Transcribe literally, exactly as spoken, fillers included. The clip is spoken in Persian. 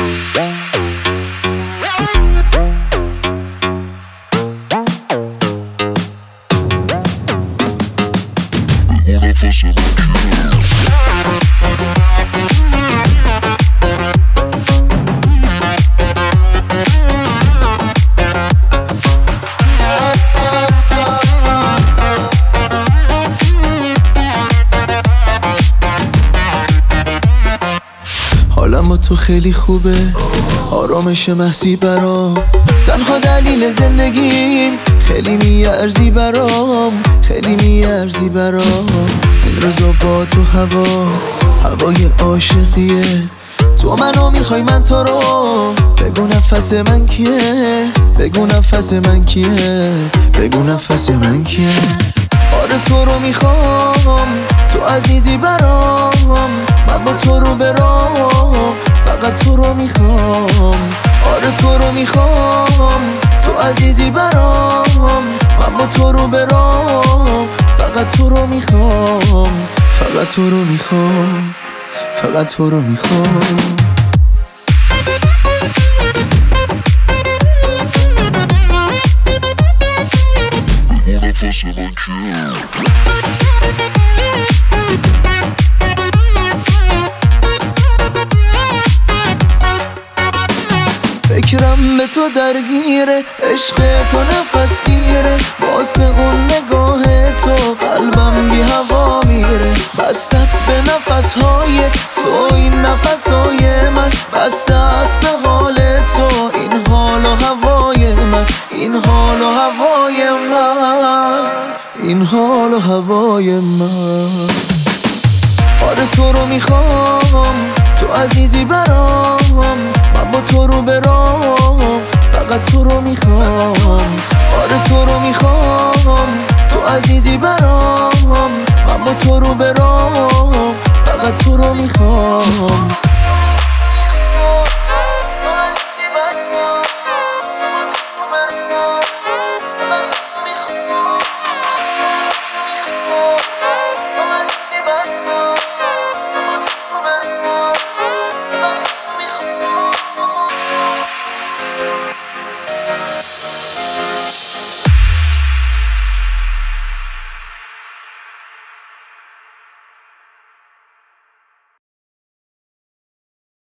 حالم با تو خیلی خوبه، آرامش محضی برام، تنها دلیل زندگیم، خیلی میارزی برام، خیلی میارزی برام. این روزا با تو هوا، هوای عاشقیه، تو منو میخوای من تو رو، بگو نفس من کیه، بگو نفس من کیه، بگو نفس من کیه. آره تو رو میخوام، تو عزیزی برام، من با تو رو برام، فقط تو رو میخوام. آره تو رو میخوام، تو عزیزی برام، من با تو رو برام، فقط تو رو میخوام، فقط تو رو میخوام، فقط تو رو میخوام. فکرم به تو درگیره، عشق تو نفس گیره، واسه اون نگاه تو قلبم بی هوا میره. بست است به نفس های تو این نفس های من، بست است به حال تو این حال و هوای من، این حال و هوای من، این حال و هوای من. آره تو رو میخوام، تو عزیزی برام، من با تو رو برام، فقط تو رو میخوام. آره تو رو میخوام، تو عزیزی برام،